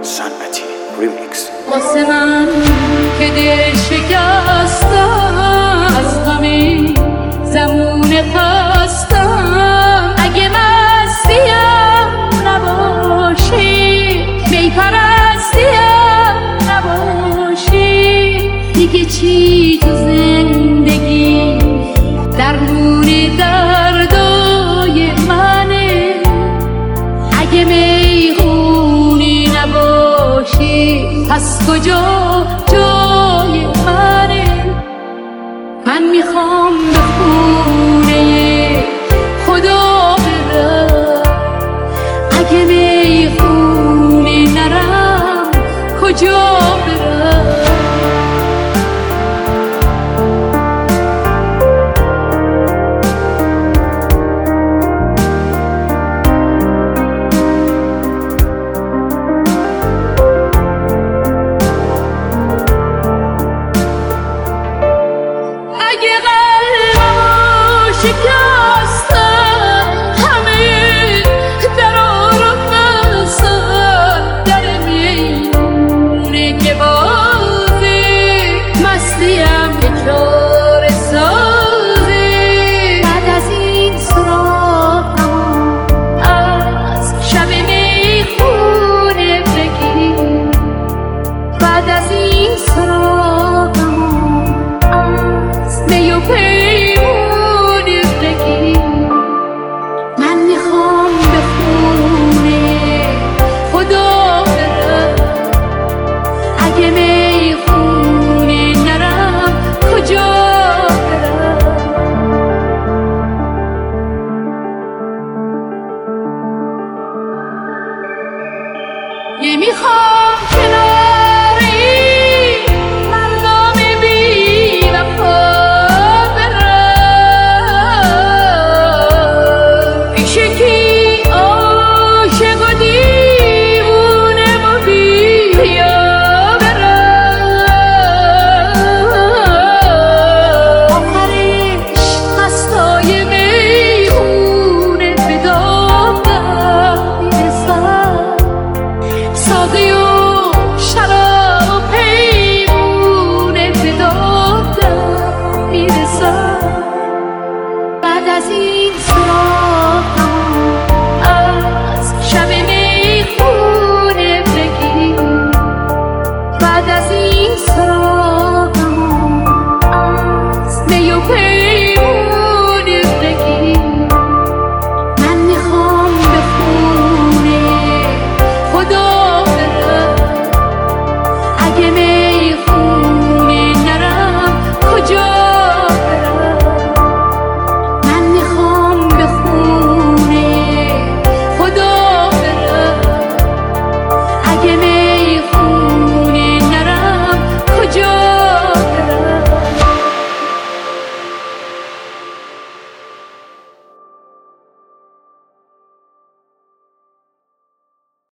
صنعتی ریمیکس. واسه من که دل شکستم، از همین زمون خستم، اگه مستیم نباشی، میپرستیم نباشی، دیگه چی تو زندگی درمون دردای منه؟ اگه میخونی نباشی پس کجا جای منه؟ من میخوام به خونه خدا برم، اگه میخونی نرم کجا برم؟ شکستم همه درا رو بستم، در میونه که بازی مستیم که چاره سازی. بعد از این سراغم از شب میخونه بگی، بعد از این سراغم از می و نمیخوام کنار